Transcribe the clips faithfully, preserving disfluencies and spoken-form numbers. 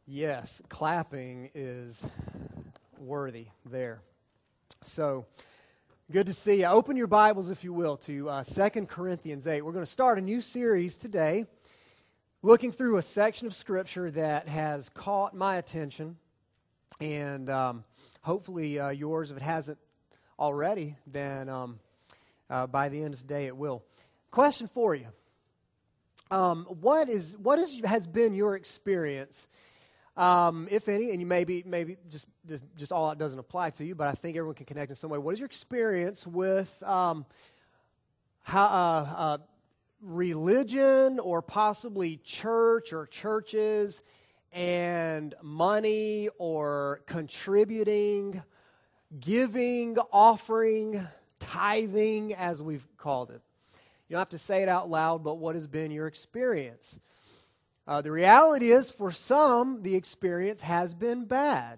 Yes, clapping is worthy there. So, good to see you. Open your Bibles, if you will, to uh, Second Corinthians eight. We're going to start a new series today, looking through a section of Scripture that has caught my attention, and um, hopefully uh, yours. If it hasn't already, then um, uh, by the end of the day it will. Question for you. Um, what is what is, has been your experience, Um, if any, and you maybe maybe just this, just all it doesn't apply to you, but I think everyone can connect in some way. What is your experience with um, how, uh, uh, religion, or possibly church or churches, and money, or contributing, giving, offering, tithing, as we've called it? You don't have to say it out loud, but what has been your experience? Uh, the reality is, for some, the experience has been bad.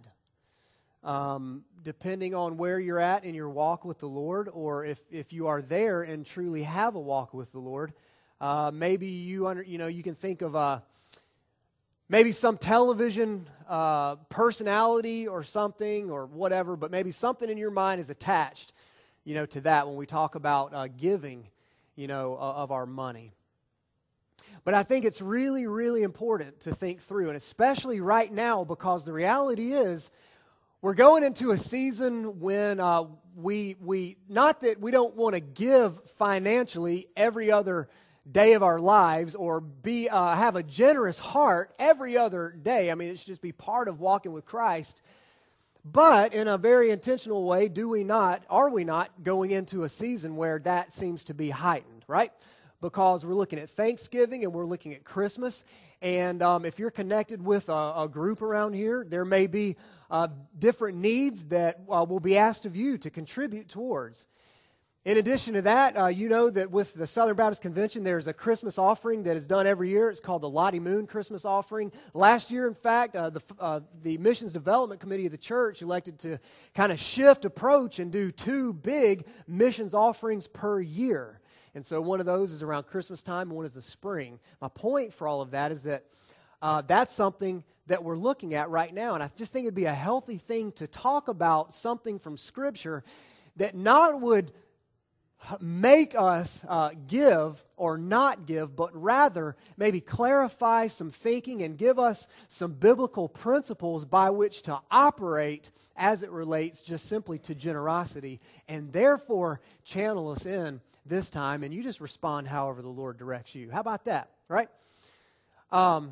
Um, depending on where you're at in your walk with the Lord, or if, if you are there and truly have a walk with the Lord, uh, maybe you under, you know you can think of uh, maybe some television uh, personality or something or whatever, but maybe something in your mind is attached, you know, to that when we talk about uh, giving, you know, uh, of our money. But I think it's really, really important to think through, and especially right now, because the reality is we're going into a season when uh, we, we not that we don't want to give financially every other day of our lives, or be uh, have a generous heart every other day. I mean, it should just be part of walking with Christ. But in a very intentional way, do we not, are we not going into a season where that seems to be heightened, right? Because we're looking at Thanksgiving and we're looking at Christmas. And um, if you're connected with a, a group around here, there may be uh, different needs that uh, will be asked of you to contribute towards. In addition to that, uh, you know that with the Southern Baptist Convention, there's a Christmas offering that is done every year. It's called the Lottie Moon Christmas Offering. Last year, in fact, uh, the, uh, the Missions Development Committee of the church elected to kind of shift approach and do two big missions offerings per year. And so one of those is around Christmas time, and one is the spring. My point for all of that is that uh, that's something that we're looking at right now. And I just think it'd be a healthy thing to talk about something from Scripture that not would make us uh, give or not give, but rather maybe clarify some thinking and give us some biblical principles by which to operate as it relates just simply to generosity, and therefore channel us in this time, and you just respond however the Lord directs you. How about that, right? Um,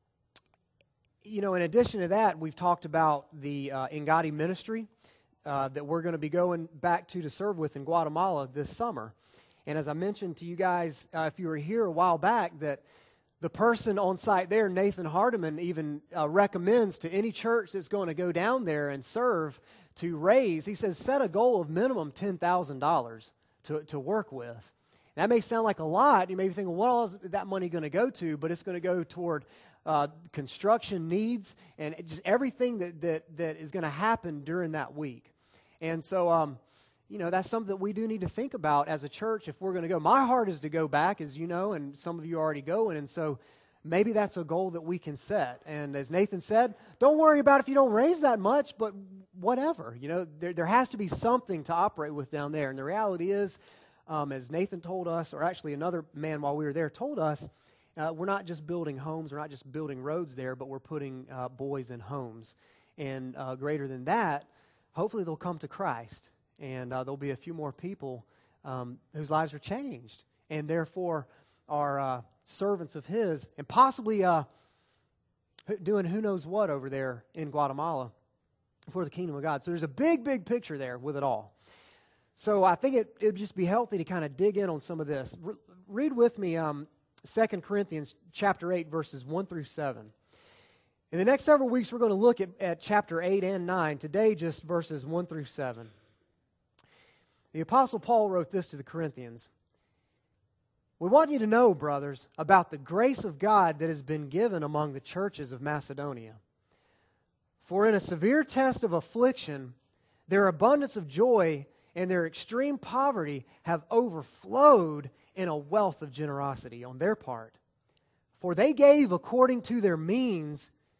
you know, in addition to that, we've talked about the uh, Ngati ministry uh, that we're going to be going back to to serve with in Guatemala this summer. And as I mentioned to you guys, uh, if you were here a while back, that the person on site there, Nathan Hardiman, even uh, recommends to any church that's going to go down there and serve to raise, he says, set a goal of minimum ten thousand dollars. To, to work with. And that may sound like a lot. You may be thinking, well, what is that money going to go to? But it's going to go toward uh, construction needs and just everything that, that, that is going to happen during that week. And so, um, you know, that's something that we do need to think about as a church if we're going to go. My heart is to go back, as you know, and some of you are already going. And so maybe that's a goal that we can set. And as Nathan said, don't worry about if you don't raise that much, but whatever. You know, there, there has to be something to operate with down there. And the reality is, um, as Nathan told us, or actually another man while we were there told us, uh, we're not just building homes, we're not just building roads there, but we're putting uh, boys in homes. And uh, greater than that, hopefully they'll come to Christ. And uh, there'll be a few more people um, whose lives are changed, and therefore are uh, servants of His, and possibly uh, doing who knows what over there in Guatemala for the kingdom of God. So there's a big, big picture there with it all. So I think it would just be healthy to kind of dig in on some of this. Re- read with me um, Second Corinthians chapter eight, verses one through seven. In the next several weeks, we're going to look at, at chapter eight and nine. Today, just verses one through seven. The Apostle Paul wrote this to the Corinthians. We want you to know, brothers, about the grace of God that has been given among the churches of Macedonia. For in a severe test of affliction, their abundance of joy and their extreme poverty have overflowed in a wealth of generosity on their part. For they gave according to their means,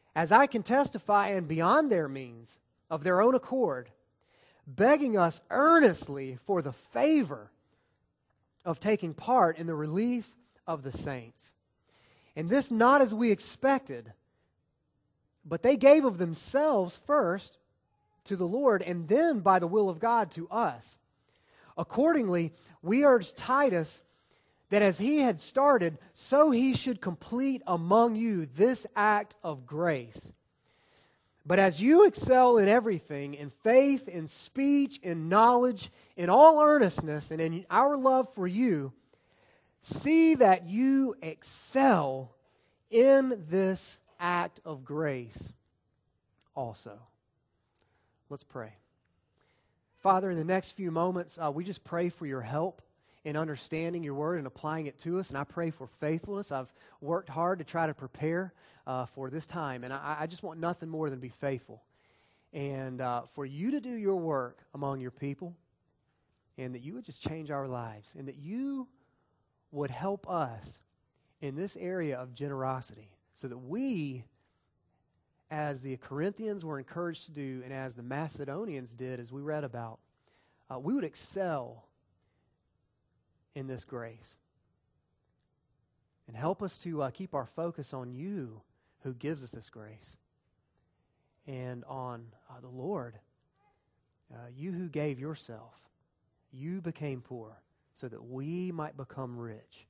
as I can testify, and beyond their means, of their own accord, begging us earnestly for the favor of taking part in the relief of the saints. And this not as we expected, but they gave of themselves first to the Lord, and then by the will of God to us. Accordingly, we urge Titus that as he had started, so he should complete among you this act of grace. But as you excel in everything, in faith, in speech, in knowledge, in all earnestness, and in our love for you, see that you excel in this act of grace also. Let's pray. Father, in the next few moments, uh, we just pray for your help in understanding your word and applying it to us. And I pray for faithfulness. I've worked hard to try to prepare uh, for this time. And I, I just want nothing more than to be faithful. And uh, for you to do your work among your people. And that you would just change our lives. And that you would help us in this area of generosity. So that we, as the Corinthians were encouraged to do, and as the Macedonians did, as we read about, uh, we would excel in this grace. And help us to uh, keep our focus on you who gives us this grace. And on uh, the Lord, uh, you who gave yourself. You became poor so that we might become rich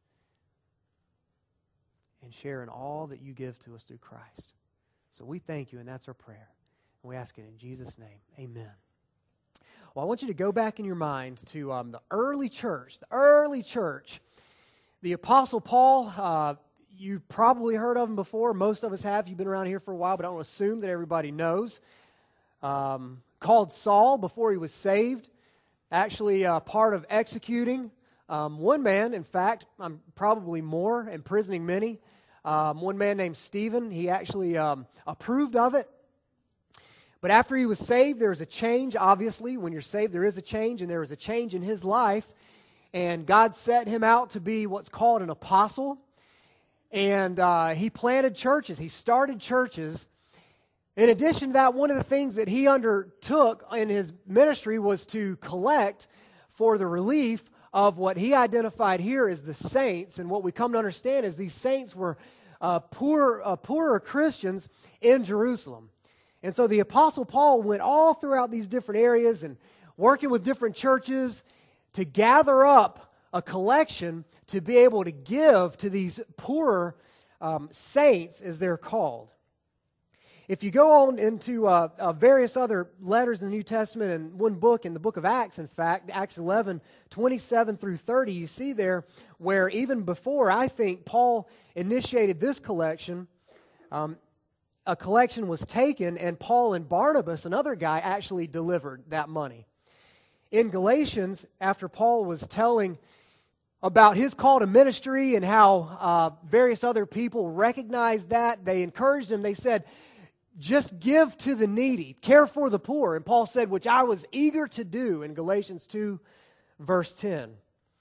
and share in all that you give to us through Christ. So we thank you, and that's our prayer. And we ask it in Jesus' name. Amen. Well, I want you to go back in your mind to um, the early church. The early church. The Apostle Paul, uh, you've probably heard of him before. Most of us have. You've been around here for a while, but I don't assume that everybody knows. Um, called Saul before he was saved. Actually uh, part of executing um, one man, in fact, um, probably more, imprisoning many. Um, one man named Stephen, he actually um, approved of it. But after he was saved, there was a change, obviously. When you're saved, there is a change, and there was a change in his life. And God set him out to be what's called an apostle. And uh, he planted churches. He started churches. In addition to that, one of the things that he undertook in his ministry was to collect for the relief of what he identified here as the saints. And what we come to understand is these saints were uh, poor, uh, poorer Christians in Jerusalem. And so the Apostle Paul went all throughout these different areas and working with different churches to gather up a collection to be able to give to these poorer um, saints, as they're called. If you go on into uh, uh, various other letters in the New Testament and one book, in the book of Acts, in fact, Acts eleven, twenty-seven through thirty, you see there where even before, I think, Paul initiated this collection, um, a collection was taken, and Paul and Barnabas, another guy, actually delivered that money. In Galatians, after Paul was telling about his call to ministry and how uh, various other people recognized that, they encouraged him. They said, just give to the needy, care for the poor. And Paul said, which I was eager to do, in Galatians two, verse ten.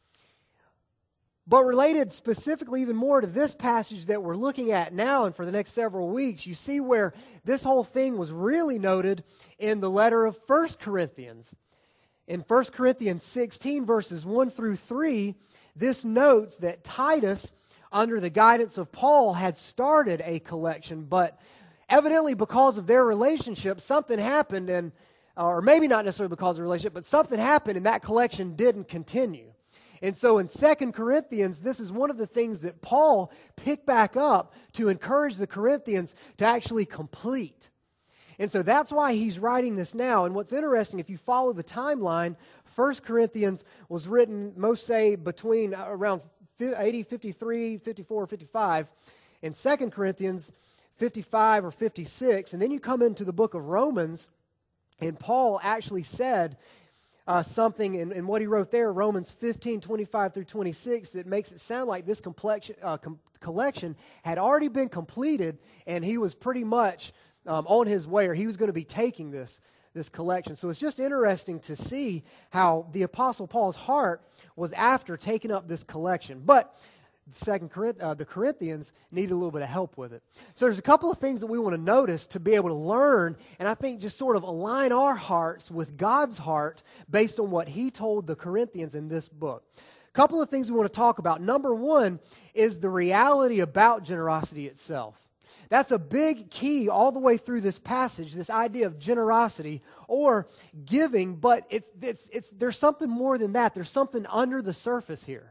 But related specifically even more to this passage that we're looking at now and for the next several weeks, you see where this whole thing was really noted in the letter of First Corinthians. In First Corinthians sixteen, verses one through three, this notes that Titus, under the guidance of Paul, had started a collection, but evidently because of their relationship, something happened, and or maybe not necessarily because of the relationship, but something happened and that collection didn't continue. And so in Second Corinthians, this is one of the things that Paul picked back up to encourage the Corinthians to actually complete. And so that's why he's writing this now. And what's interesting, if you follow the timeline, First Corinthians was written, most say, between around A D fifty-three, fifty-four, fifty-five, and Second Corinthians fifty-five or fifty-six. And then you come into the book of Romans, and Paul actually said uh, something in, in what he wrote there, Romans fifteen, twenty-five through twenty-six, that makes it sound like this complexion, uh, com- collection had already been completed, and he was pretty much um, on his way, or he was going to be taking this, this collection. So it's just interesting to see how the Apostle Paul's heart was after taking up this collection. But Second Corinth, uh, the Corinthians needed a little bit of help with it. So there's a couple of things that we want to notice to be able to learn, and I think just sort of align our hearts with God's heart based on what He told the Corinthians in this book. A couple of things we want to talk about. Number one is the reality about generosity itself. That's a big key all the way through this passage, this idea of generosity or giving, but it's, it's, it's, there's something more than that. There's something under the surface here.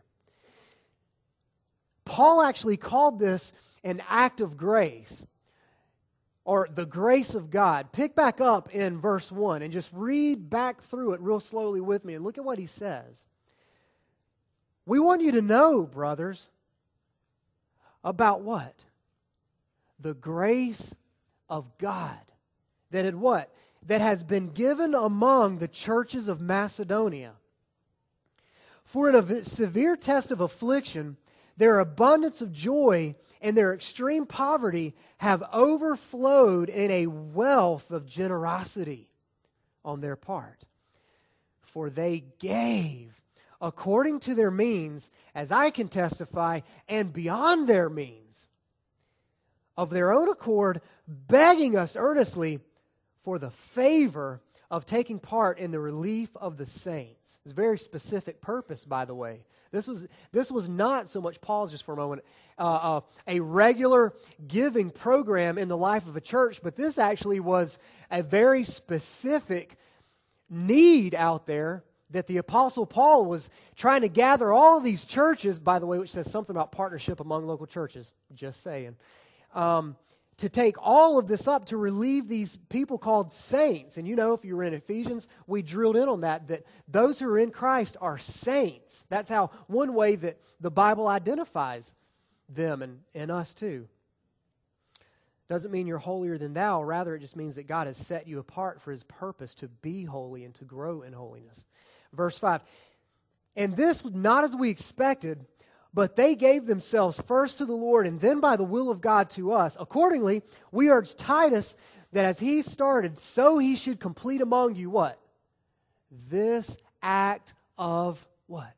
Paul actually called this an act of grace, or the grace of God. Pick back up in verse one and just read back through it real slowly with me and look at what he says. We want you to know, brothers, about what? The grace of God that had what? That has been given among the churches of Macedonia. For in a severe test of affliction, their abundance of joy and their extreme poverty have overflowed in a wealth of generosity on their part. For they gave according to their means, as I can testify, and beyond their means, of their own accord, begging us earnestly for the favor of taking part in the relief of the saints. It's a very specific purpose, by the way. This was, this was not so much, pause just for a moment, uh, uh, a regular giving program in the life of a church, but this actually was a very specific need out there that the Apostle Paul was trying to gather all of these churches, by the way, which says something about partnership among local churches, just saying, um, to take all of this up to relieve these people called saints. And you know, if you were in Ephesians, we drilled in on that, that those who are in Christ are saints. That's how, one way that the Bible identifies them and, and us too. Doesn't mean you're holier than thou. Rather, it just means that God has set you apart for His purpose to be holy and to grow in holiness. Verse five, and this was not as we expected, but they gave themselves first to the Lord and then by the will of God to us. Accordingly, we urge Titus that as he started, so he should complete among you what? This act of what?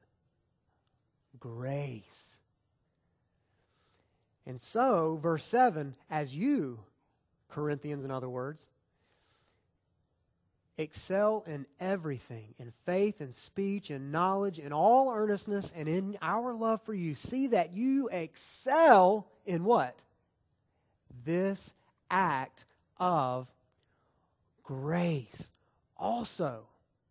Grace. And so, verse seven, as you, Corinthians in other words, excel in everything, in faith and speech and knowledge, in all earnestness, and in our love for you. See that you excel in what? This act of grace also.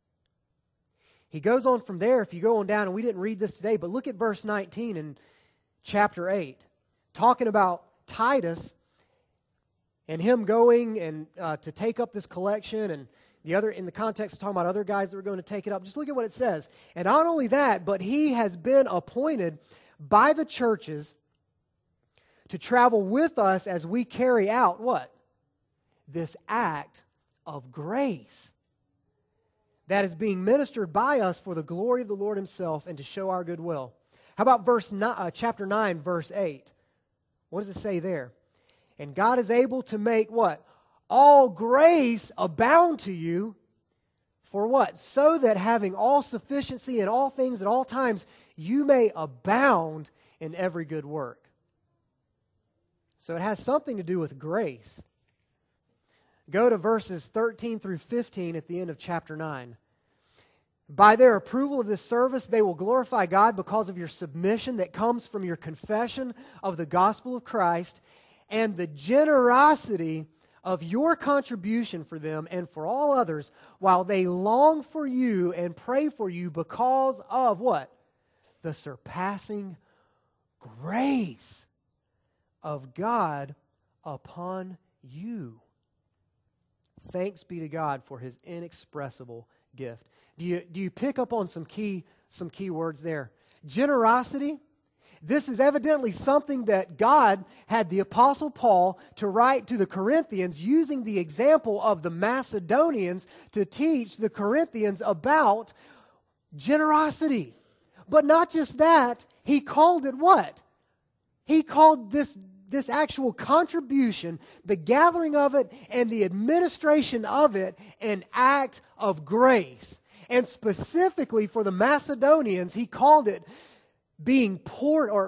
He goes on from there, if you go on down, and we didn't read this today, but look at verse nineteen in chapter eight, talking about Titus and him going and uh, to take up this collection, and the other, in the context of talking about other guys that were going to take it up. Just look at what it says. And not only that, but he has been appointed by the churches to travel with us as we carry out what? This act of grace that is being ministered by us for the glory of the Lord Himself and to show our goodwill. How about verse nine, uh, chapter nine, verse eight? What does it say there? And God is able to make what? All grace abound to you, for what? So that having all sufficiency in all things at all times, you may abound in every good work. So it has something to do with grace. Go to verses thirteen through fifteen at the end of chapter nine. By their approval of this service, they will glorify God because of your submission that comes from your confession of the gospel of Christ and the generosity of your contribution for them and for all others, while they long for you and pray for you because of what? The surpassing grace of God upon you. Thanks be to God for His inexpressible gift. Do you, do you pick up on some key, some key words there? Generosity. This is evidently something that God had the Apostle Paul to write to the Corinthians using the example of the Macedonians to teach the Corinthians about generosity. But not just that, he called it what? He called this, this actual contribution, the gathering of it and the administration of it, an act of grace. And specifically for the Macedonians, he called it being poured, or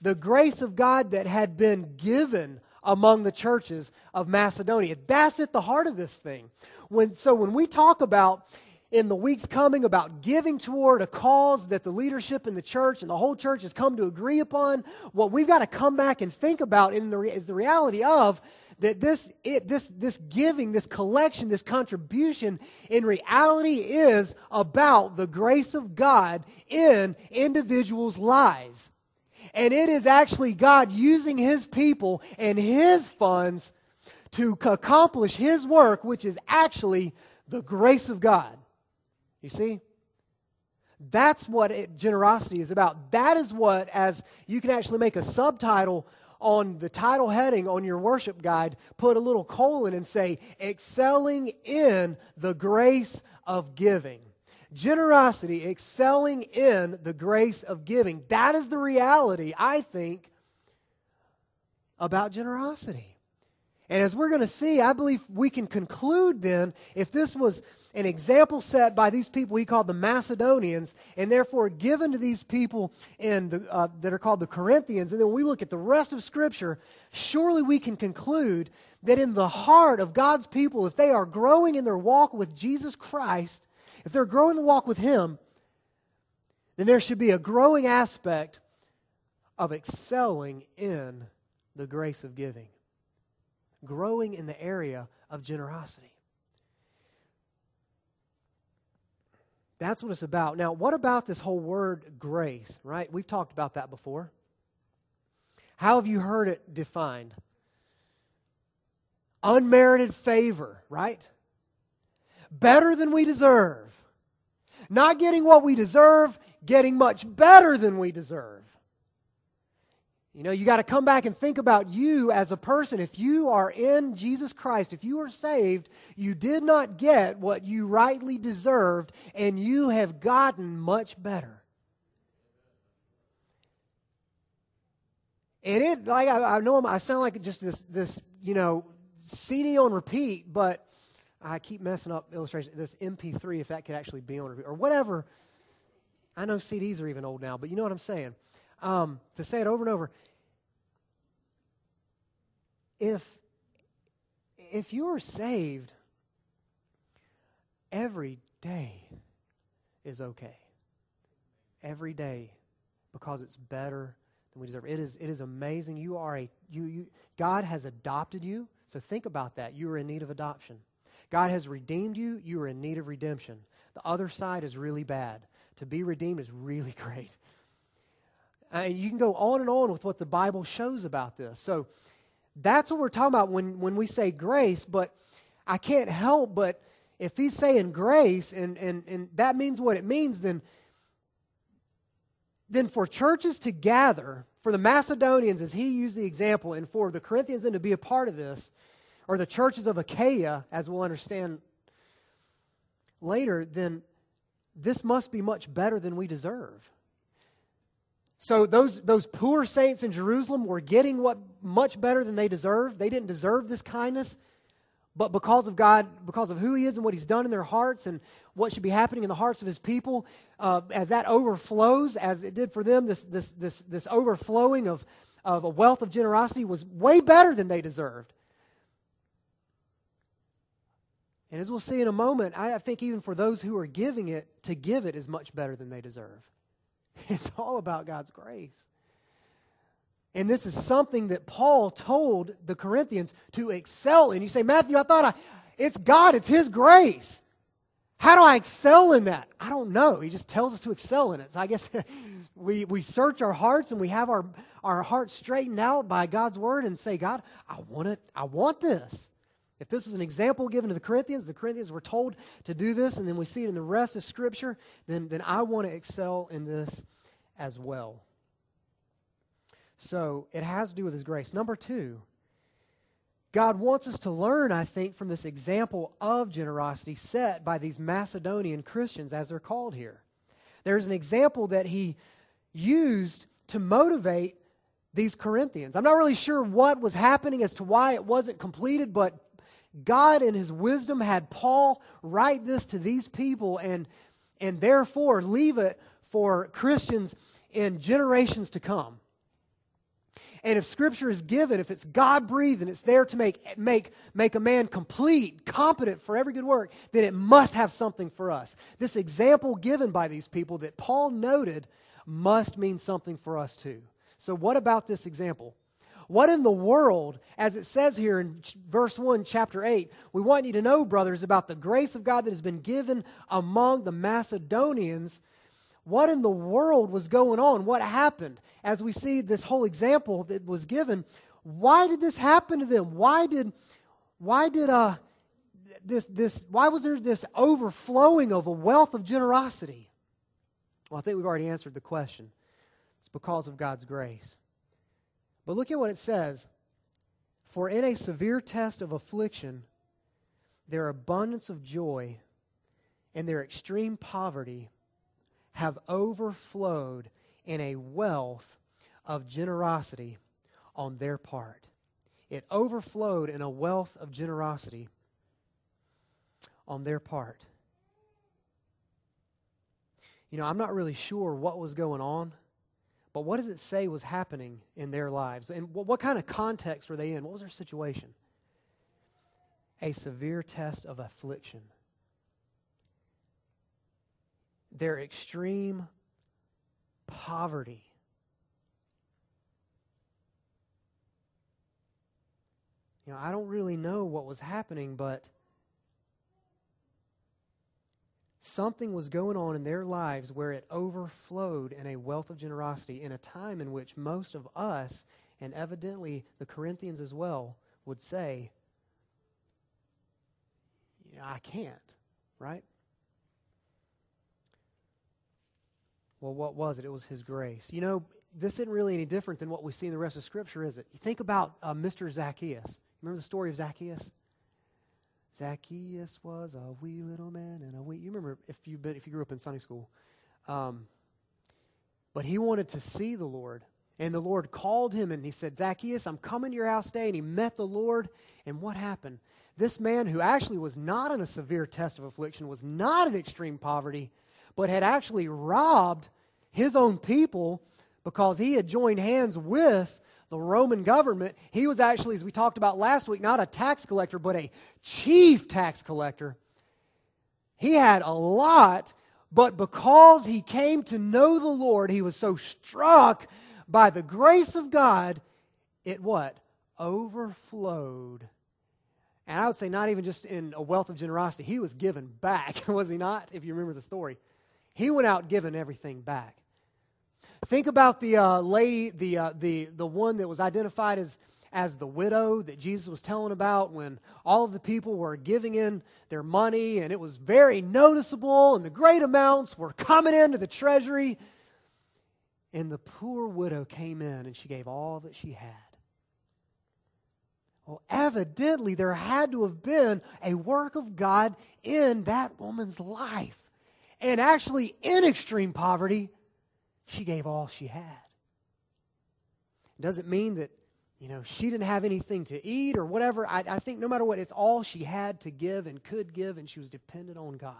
the grace of God that had been given among the churches of Macedonia. That's at the heart of this thing. When, so when we talk about in the weeks coming about giving toward a cause that the leadership in the church and the whole church has come to agree upon, what we've got to come back and think about in the, is the reality of that this, it, this, this giving, this collection, this contribution in reality is about the grace of God in individuals' lives. And it is actually God using His people and His funds to accomplish His work, which is actually the grace of God. You see? That's what it, generosity is about. That is what, as you can actually make a subtitle on the title heading on your worship guide, put a little colon and say, excelling in the grace of giving. Generosity, excelling in the grace of giving. That is the reality, I think, about generosity. And as we're going to see, I believe we can conclude then, if this was an example set by these people he called the Macedonians, and therefore given to these people in the, uh, that are called the Corinthians, and then we look at the rest of Scripture, surely we can conclude that in the heart of God's people, if they are growing in their walk with Jesus Christ, if they're growing the walk with Him, then there should be a growing aspect of excelling in the grace of giving. Growing in the area of generosity. That's what it's about. Now, what about this whole word grace, right? We've talked about that before. How have you heard it defined? Unmerited favor, right? Better than we deserve. Not getting what we deserve, getting much better than we deserve. You know, you got to come back and think about you as a person. If you are in Jesus Christ, if you are saved, you did not get what you rightly deserved, and you have gotten much better. And it, like I, I know I'm, I sound like just this, this, you know, C D on repeat, but I keep messing up illustration. This M P three, if that could actually be on repeat, or whatever. I know C Ds are even old now, but you know what I'm saying. Um, to say it over and over, if if you are saved, every day is okay. Every day, because it's better than we deserve. It is it is amazing. You are a you you God has adopted you. So think about that. You are in need of adoption. God has redeemed you. You are in need of redemption. The other side is really bad. To be redeemed is really great. Uh, you can go on and on with what the Bible shows about this. So that's what we're talking about when, when we say grace, but I can't help but, if he's saying grace, and, and, and that means what it means, then, then for churches to gather, for the Macedonians, as he used the example, and for the Corinthians then to be a part of this, or the churches of Achaia, as we'll understand later, then this must be much better than we deserve. So those, those poor saints in Jerusalem were getting what much better than they deserved. They didn't deserve this kindness, but because of God, because of who He is and what He's done in their hearts and what should be happening in the hearts of His people, uh, as that overflows, as it did for them, this this this this overflowing of, of a wealth of generosity was way better than they deserved. And as we'll see in a moment, I think even for those who are giving it, to give it is much better than they deserve. It's all about God's grace. And this is something that Paul told the Corinthians to excel in. You say, Matthew, I thought I, it's God, it's His grace. How do I excel in that? I don't know. He just tells us to excel in it. So I guess we, we search our hearts and we have our, our hearts straightened out by God's Word and say, God, I want it. I want this. If this was an example given to the Corinthians, the Corinthians were told to do this, and then we see it in the rest of Scripture, then, then I want to excel in this as well. So it has to do with His grace. Number two, God wants us to learn, I think, from this example of generosity set by these Macedonian Christians, as they're called here. There's an example that He used to motivate these Corinthians. I'm not really sure what was happening as to why it wasn't completed, but God in His wisdom had Paul write this to these people and, and therefore leave it for Christians in generations to come. And if Scripture is given, if it's God-breathed and it's there to make, make, make a man complete, competent for every good work, then it must have something for us. This example given by these people that Paul noted must mean something for us too. So what about this example? What in the world, as it says here in verse one, chapter eight, we want you to know, brothers, about the grace of God that has been given among the Macedonians. What in the world was going on? What happened? As we see this whole example that was given, why did this happen to them? Why did, why did uh, this, this, why was there this overflowing of a wealth of generosity? Well, I think we've already answered the question. It's because of God's grace. But look at what it says. For in a severe test of affliction, their abundance of joy and their extreme poverty have overflowed in a wealth of generosity on their part. It overflowed in a wealth of generosity on their part. You know, I'm not really sure what was going on, but what does it say was happening in their lives? And what, what kind of context were they in? What was their situation? A severe test of affliction. Their extreme poverty. You know, I don't really know what was happening, but something was going on in their lives where it overflowed in a wealth of generosity in a time in which most of us, and evidently the Corinthians as well, would say, you know, I can't, right? Well, what was it? It was His grace. You know, this isn't really any different than what we see in the rest of Scripture, is it? You think about uh, Mister Zacchaeus. Remember the story of Zacchaeus? Zacchaeus was a wee little man and a wee... You remember if, you've been, if you grew up in Sunday school. Um, but he wanted to see the Lord. And the Lord called him and He said, Zacchaeus, I'm coming to your house today. And he met the Lord. And what happened? This man who actually was not in a severe test of affliction, was not in extreme poverty, but had actually robbed his own people because he had joined hands with the Roman government. He was actually, as we talked about last week, not a tax collector, but a chief tax collector. He had a lot, but because he came to know the Lord, he was so struck by the grace of God, it what? Overflowed. And I would say not even just in a wealth of generosity. He was given back, was he not? If you remember the story. He went out giving everything back. Think about the uh, lady, the uh, the the one that was identified as, as the widow that Jesus was telling about when all of the people were giving in their money and it was very noticeable and the great amounts were coming into the treasury. And the poor widow came in and she gave all that she had. Well, evidently there had to have been a work of God in that woman's life. And actually in extreme poverty, she gave all she had. It doesn't mean that, you know, she didn't have anything to eat or whatever. I, I think no matter what, it's all she had to give and could give, and she was dependent on God.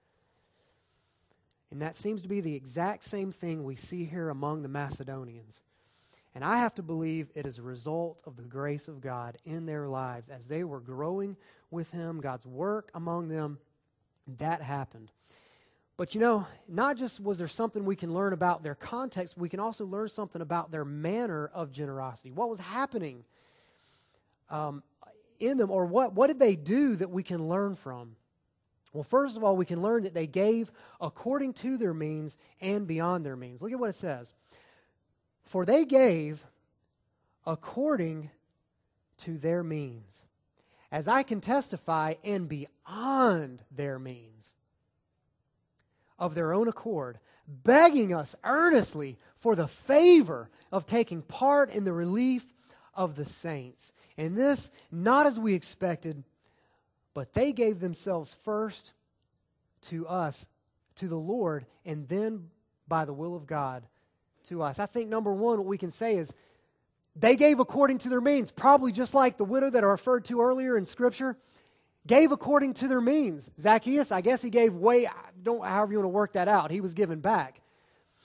And that seems to be the exact same thing we see here among the Macedonians. And I have to believe it is a result of the grace of God in their lives. As they were growing with Him, God's work among them, that happened. But you know, not just was there something we can learn about their context, we can also learn something about their manner of generosity. What was happening um, in them, or what, what did they do that we can learn from? Well, first of all, we can learn that they gave according to their means and beyond their means. Look at what it says. For they gave according to their means, as I can testify, and beyond their means, of their own accord, begging us earnestly for the favor of taking part in the relief of the saints. And this, not as we expected, but they gave themselves first to us, to the Lord, and then by the will of God to us. I think number one, what we can say is they gave according to their means, probably just like the widow that I referred to earlier in Scripture. Gave according to their means. Zacchaeus, I guess he gave way, don't, however you want to work that out, he was given back.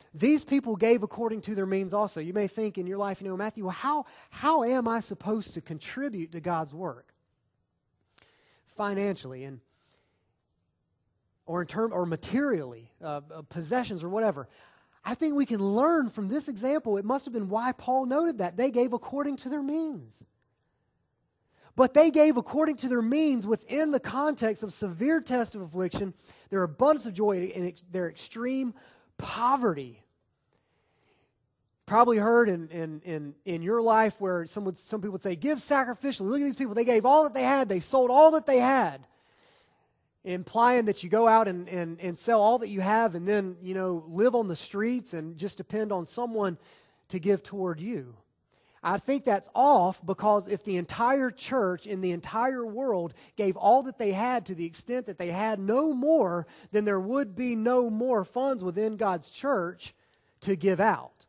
these people gave according to their means also. You may think in your life, you know, Matthew, well, how, how am I supposed to contribute to God's work? Financially and or in term or materially, uh, uh, possessions or whatever. I think we can learn from this example. It must have been why Paul noted that. They gave according to their means. But they gave according to their means within the context of severe test of affliction, their abundance of joy, and ex- their extreme poverty. Probably heard in, in, in, in your life where some, would, some people would say, give sacrificially. Look at these people. They gave all that they had. They sold all that they had. Implying that you go out and, and, and sell all that you have and then, you know, live on the streets and just depend on someone to give toward you. I think that's off because if the entire church in the entire world gave all that they had to the extent that they had no more, then there would be no more funds within God's church to give out.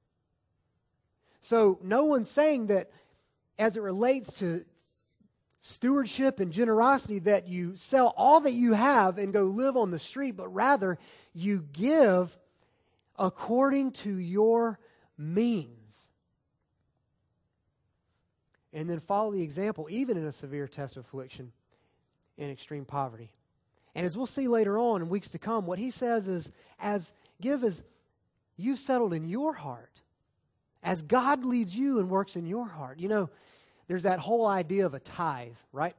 So no one's saying that as it relates to stewardship and generosity that you sell all that you have and go live on the street, but rather you give according to your means. And then follow the example, even in a severe test of affliction and extreme poverty. And as we'll see later on in weeks to come, what he says is, as give as you've settled in your heart, as God leads you and works in your heart. You know, there's that whole idea of a tithe, right?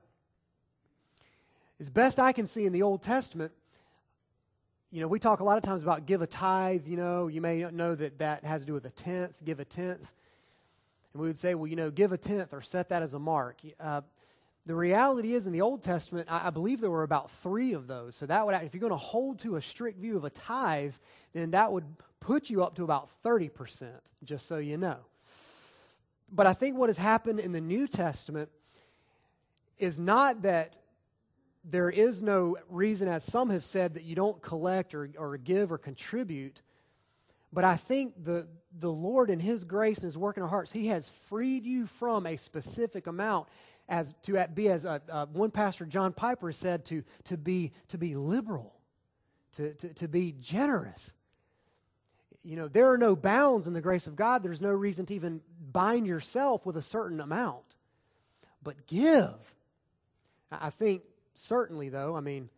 As best I can see in the Old Testament, you know, we talk a lot of times about give a tithe, you know, you may know that that has to do with a tenth, give a tenth. And we would say, well, you know, give a tenth or set that as a mark. Uh, the reality is in the Old Testament, I, I believe there were about three of those. So that would, if you're going to hold to a strict view of a tithe, then that would put you up to about thirty percent, just so you know. But I think what has happened in the New Testament is not that there is no reason, as some have said, that you don't collect or, or give or contribute. But I think the, the Lord in His grace and His work in our hearts, He has freed you from a specific amount as to be, as a, uh, one pastor, John Piper, said, to, to, be, to be liberal, to, to, to be generous. You know, there are no bounds in the grace of God. There's no reason to even bind yourself with a certain amount. But give. I think certainly, though, I mean,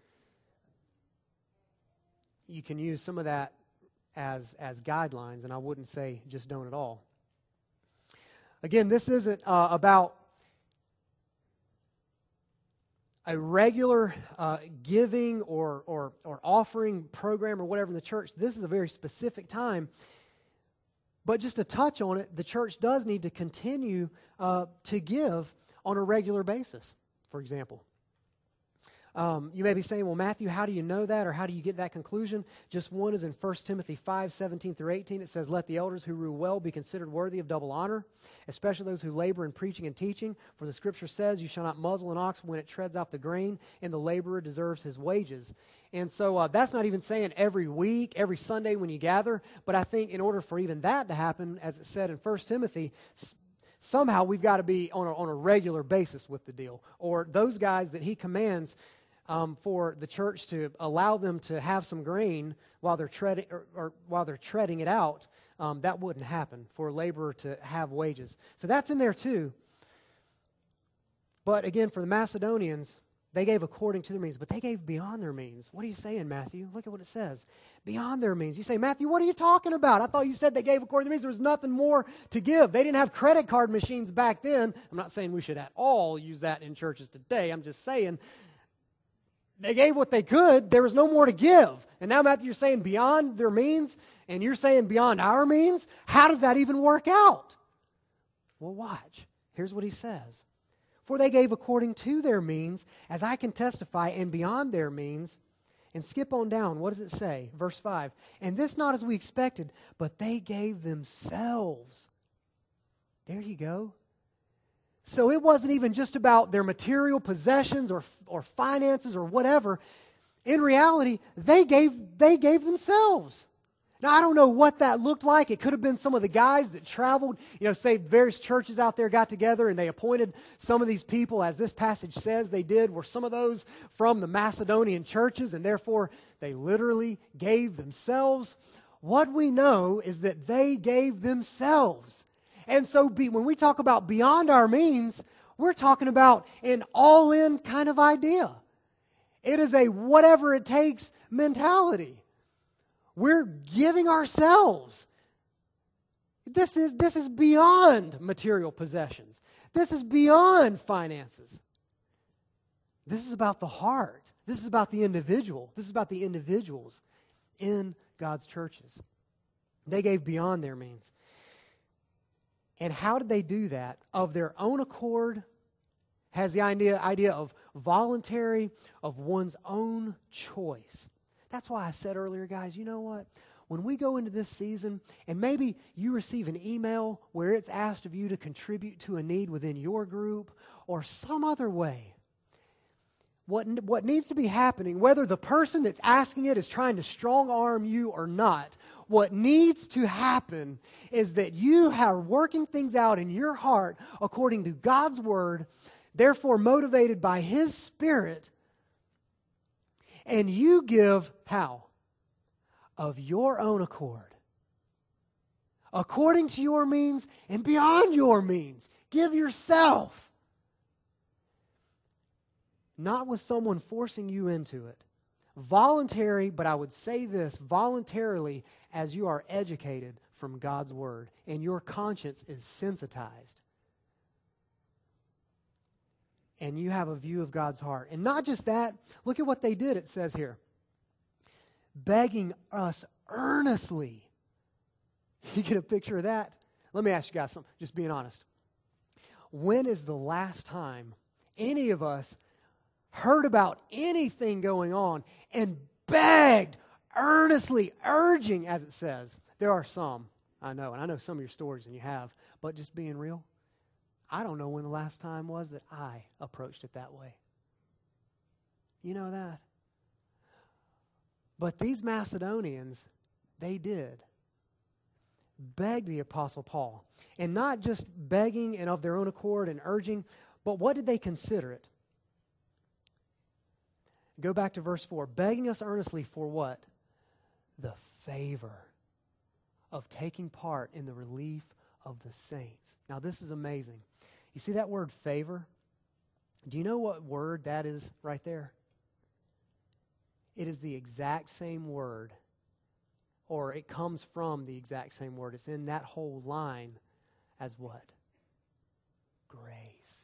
you can use some of that as, as guidelines, and I wouldn't say just don't at all. Again, this isn't uh, about a regular uh, giving or, or, or offering program or whatever in the church. This is a very specific time. But just to touch on it, the church does need to continue uh, to give on a regular basis, for example. Um, you may be saying, well, Matthew, how do you know that, or how do you get that conclusion? Just one is in First Timothy five, seventeen through eighteen. It says, let the elders who rule well be considered worthy of double honor, especially those who labor in preaching and teaching. For the Scripture says, you shall not muzzle an ox when it treads out the grain, and the laborer deserves his wages. And so uh, that's not even saying every week, every Sunday when you gather, but I think in order for even that to happen, as it said in First Timothy, somehow we've got to be on a, on a regular basis with the deal. Or those guys that he commands Um, for the church to allow them to have some grain while they're treading or, or while they're treading it out, um, that wouldn't happen for a laborer to have wages. So that's in there too. But again, for the Macedonians, they gave according to their means, but they gave beyond their means. What are you saying, Matthew? Look at what it says. Beyond their means. You say, Matthew, what are you talking about? I thought you said they gave according to their means. There was nothing more to give. They didn't have credit card machines back then. I'm not saying we should at all use that in churches today. I'm just saying they gave what they could. There was no more to give. And now, Matthew, you're saying beyond their means, and you're saying beyond our means? How does that even work out? Well, watch. Here's what he says. For they gave according to their means, as I can testify, and beyond their means. And skip on down. What does it say? Verse five. And this not as we expected, but they gave themselves. There you go. So it wasn't even just about their material possessions or, or finances or whatever. In reality, they gave, they gave themselves. Now, I don't know what that looked like. It could have been some of the guys that traveled, you know, say various churches out there got together and they appointed some of these people, as this passage says they did, were some of those from the Macedonian churches, and therefore they literally gave themselves. What we know is that they gave themselves. And so be, when we talk about beyond our means, we're talking about an all-in kind of idea. It is a whatever it takes mentality. We're giving ourselves. This is, this is beyond material possessions. This is beyond finances. This is about the heart. This is about the individual. This is about the individuals in God's churches. They gave beyond their means. And how did they do that? Of their own accord, has the idea, idea of voluntary, of one's own choice. That's why I said earlier, guys, you know what? When we go into this season, and maybe you receive an email where it's asked of you to contribute to a need within your group or some other way, what, what needs to be happening, whether the person that's asking it is trying to strong-arm you or not, what needs to happen is that you are working things out in your heart according to God's Word, therefore motivated by His Spirit, and you give how? Of your own accord. According to your means and beyond your means. Give yourself. Not with someone forcing you into it. Voluntary, but I would say this, voluntarily as you are educated from God's Word and your conscience is sensitized. And you have a view of God's heart. And not just that, look at what they did, it says here. Begging us earnestly. You get a picture of that? Let me ask you guys something, just being honest. When is the last time any of us heard about anything going on and begged, earnestly, urging, as it says? There are some, I know, and I know some of your stories and you have, but just being real, I don't know when the last time was that I approached it that way. You know that? But these Macedonians, they did. Begged the Apostle Paul. And not just begging and of their own accord and urging, but what did they consider it? Go back to verse four. Begging us earnestly for what? The favor of taking part in the relief of the saints. Now this is amazing. You see that word favor? Do you know what word that is right there? It is the exact same word, or it comes from the exact same word. It's in that whole line as what? Grace.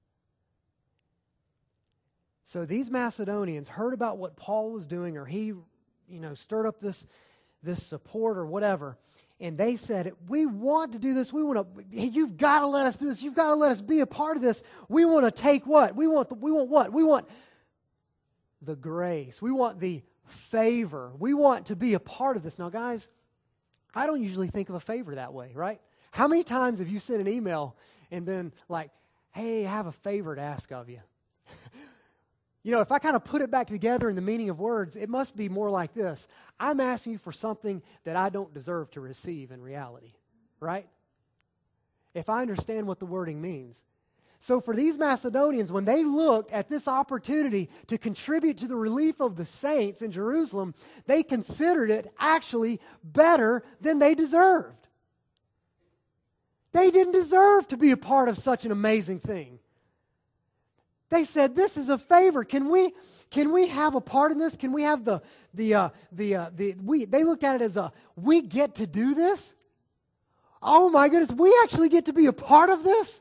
So these Macedonians heard about what Paul was doing, or he, you know, stirred up this, this support or whatever, and they said, we want to do this. We want to, you've got to let us do this. You've got to let us be a part of this. We want to take what? We want, the, we want what? We want the grace. We want the favor. We want to be a part of this. Now, guys, I don't usually think of a favor that way, right? How many times have you sent an email and been like, hey, I have a favor to ask of you? You know, if I kind of put it back together in the meaning of words, it must be more like this. I'm asking you for something that I don't deserve to receive in reality, right? If I understand what the wording means. So for these Macedonians, when they looked at this opportunity to contribute to the relief of the saints in Jerusalem, they considered it actually better than they deserved. They didn't deserve to be a part of such an amazing thing. They said, this is a favor. Can we, can we have a part in this? Can we have the, the, uh, the, uh, the, we, they looked at it as a, we get to do this? Oh my goodness, we actually get to be a part of this?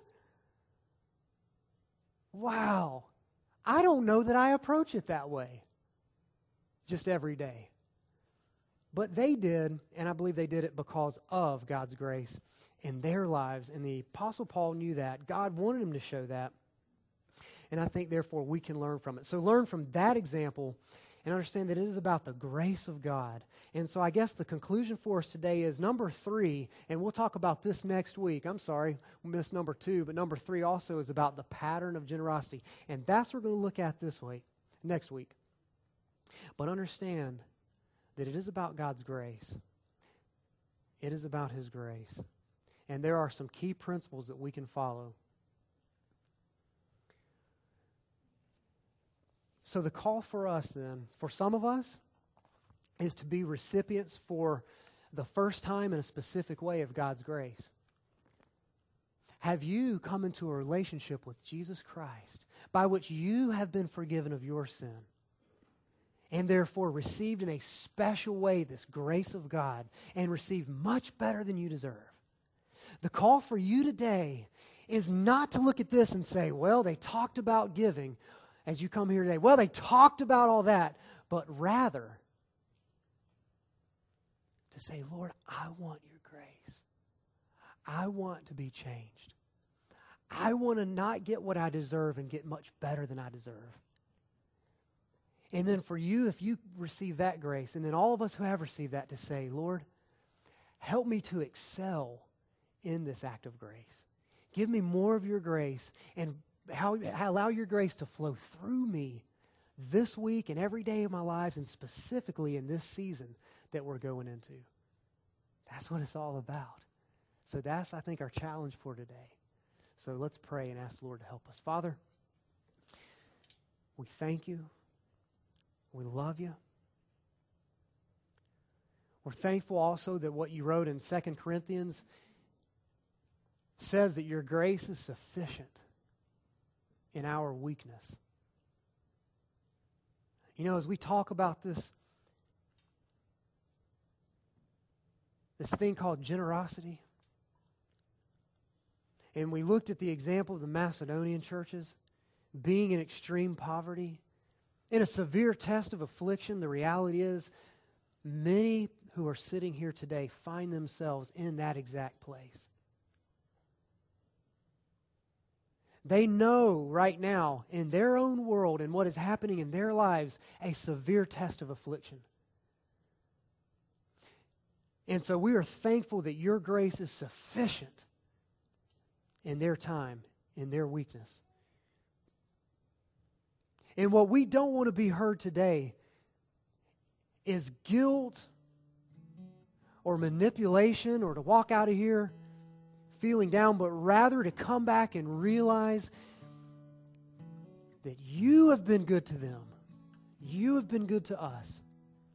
Wow. I don't know that I approach it that way just every day. But they did, and I believe they did it because of God's grace in their lives. And the Apostle Paul knew that. God wanted him to show that. And I think, therefore, we can learn from it. So learn from that example and understand that it is about the grace of God. And so I guess the conclusion for us today is number three, and we'll talk about this next week. I'm sorry, we missed number two, but number three also is about the pattern of generosity. And that's what we're going to look at this week, next week. But understand that it is about God's grace. It is about His grace. And there are some key principles that we can follow. So the call for us then, for some of us, is to be recipients for the first time in a specific way of God's grace? Have you come into a relationship with Jesus Christ by which you have been forgiven of your sin and therefore received in a special way this grace of God and received much better than you deserve? The call for you today is not to look at this and say, well, they talked about giving as you come here today. Well, they talked about all that, but rather to say, Lord, I want your grace. I want to be changed. I want to not get what I deserve and get much better than I deserve. And then for you, if you receive that grace, and then all of us who have received that, to say, Lord, help me to excel in this act of grace. Give me more of your grace, and how, allow your grace to flow through me this week and every day of my lives, and specifically in this season that we're going into. That's what it's all about. So that's, I think, our challenge for today. So let's pray and ask the Lord to help us. Father, we thank you. We love you. We're thankful also that what you wrote in Second Corinthians says that your grace is sufficient in our weakness. You know, as we talk about this, this thing called generosity, and we looked at the example of the Macedonian churches being in extreme poverty, in a severe test of affliction, the reality is many who are sitting here today find themselves in that exact place. They know right now in their own world and what is happening in their lives a severe test of affliction. And so we are thankful that your grace is sufficient in their time, in their weakness. And what we don't want to be heard today is guilt or manipulation or to walk out of here feeling down, but rather to come back and realize that you have been good to them. You have been good to us.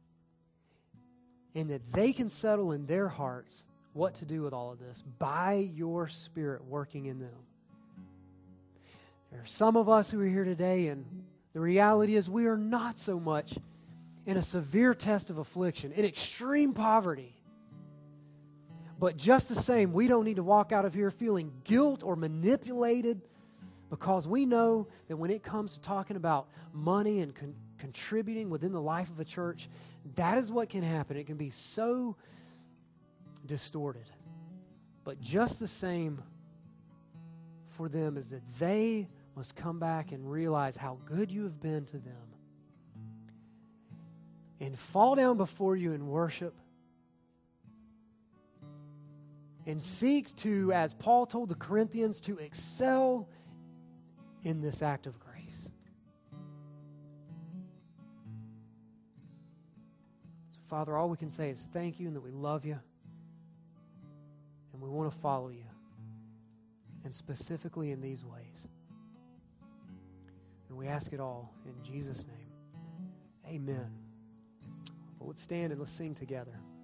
And that they can settle in their hearts what to do with all of this by your Spirit working in them. There are some of us who are here today, and the reality is we are not so much in a severe test of affliction, in extreme poverty. But just the same, we don't need to walk out of here feeling guilt or manipulated, because we know that when it comes to talking about money and con- contributing within the life of a church, that is what can happen. It can be so distorted. But just the same for them is that they must come back and realize how good you have been to them and fall down before you in worship and seek to, as Paul told the Corinthians, to excel in this act of grace. So, Father, all we can say is thank you and that we love you and we want to follow you, and specifically in these ways. And we ask it all in Jesus' name. Amen. Well, let's stand and let's sing together.